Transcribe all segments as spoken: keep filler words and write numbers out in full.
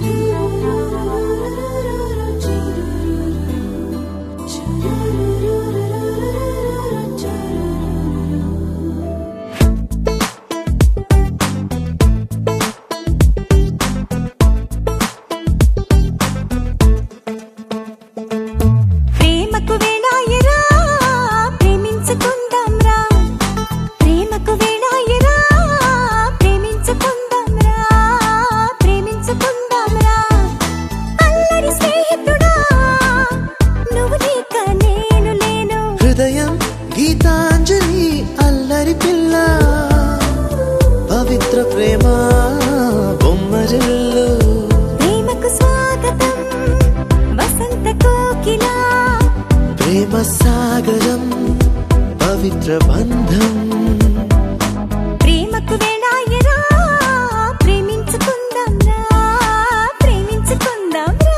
గీతాంజలి అల్లరి పిల్ల పవిత్ర ప్రేమ బొమ్మరిల్లు ప్రేమకు స్వాగతం వసంత కోకిల ప్రేమ సాగరం పవిత్ర బంధం ప్రేమకు వేళాయరా ప్రేమించుకుందాం రా ప్రేమించుకుందాం రా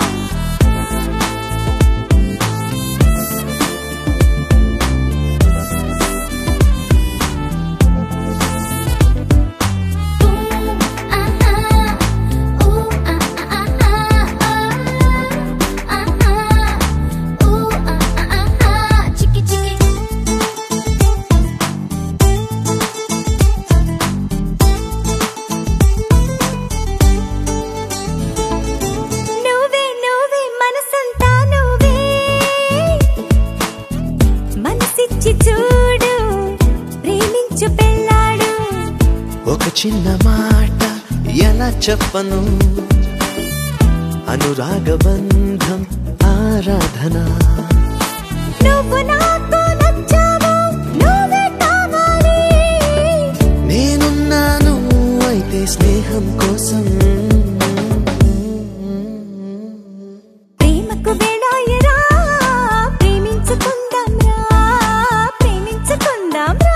ఒక చిన్న మాట ఎలా చెప్పను అనురాగ బంధం ఆరాధన నువ్వు నాకు నచ్చావు నువ్వే కావాలి నేనున్నాను అయితే స్నేహం కోసం ప్రేమకు వేళాయరా ప్రేమించుకుందాం రా ప్రేమించుకుందాం రా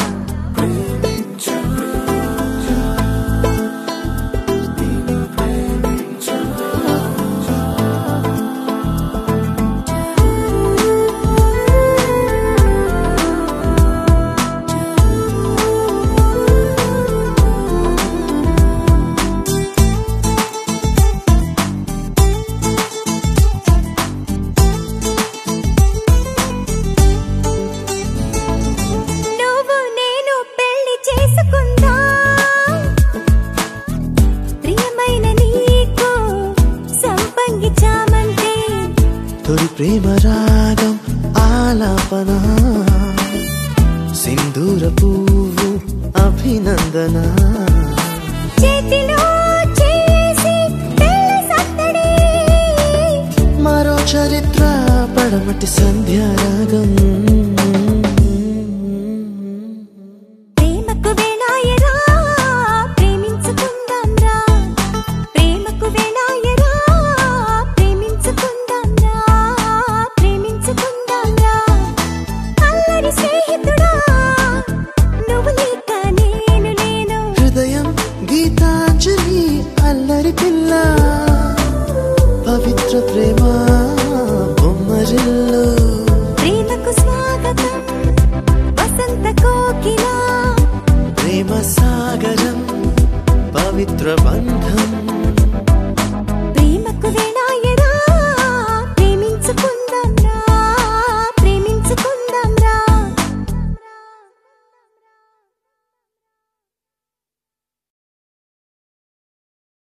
తొలి ప్రేమ రాగం ఆలాపన సింధూర పువ్వు అభినందన చేతిలో చేసి పెళ్లి సందడి మరో చరిత్ర పడమటి సంధ్యారాగం